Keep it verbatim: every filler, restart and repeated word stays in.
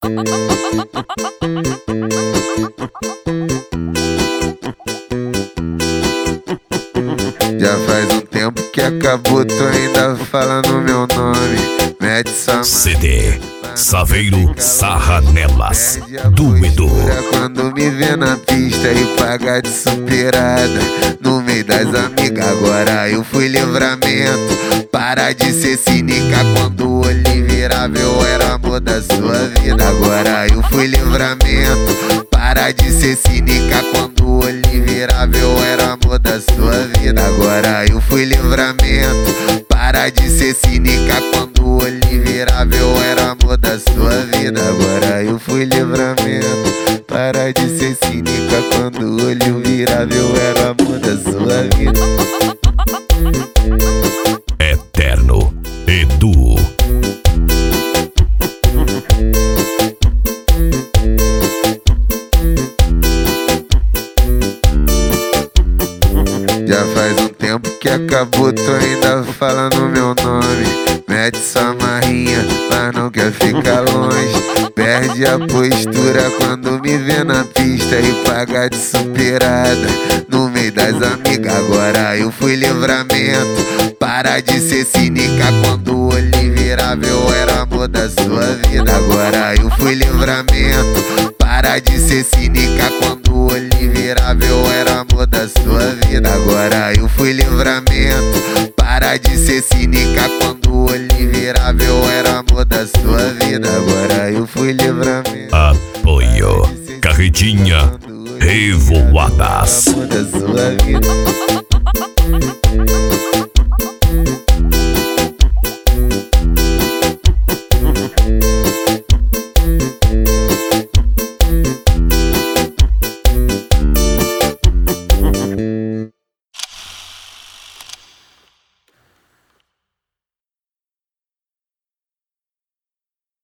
Já faz um tempo que acabou, tu ainda falando meu nome. Mete essa C D Saveiro Sarra Nelas do Edu. Quando me vê na pista e paga de superada no meio das amigas, agora eu fui livramento. Para de ser cínica, quando o olho virava eu era amor da sua vida. Agora eu fui livramento. Para de ser cínica, quando o olho virava eu era amor da sua vida. Agora eu fui livramento. Para de ser cínica, quando o olho virava eu era amor da sua vida. Agora eu fui livramento. Para de ser cínica, quando o olho virava eu era amor da sua vida. Eterno Edu. Já faz um tempo que acabou, tu ainda falando meu nome. Mete essa marrinha, mas não quer ficar longe. Perde a postura quando me vê na pista e paga de superada no meio das amigas. Agora eu fui livramento. Para de ser cínica, quando o olho virava eu era amor da sua vida. Agora eu fui livramento. Para de ser cínica, quando o olho virava eu era amor da sua vida. Agora eu fui livramento. Para de ser cínica, quando o olho virava eu era amor da sua vida. Agora eu fui livramento. Apoio Carretinha Revoadas. Amor da sua vida.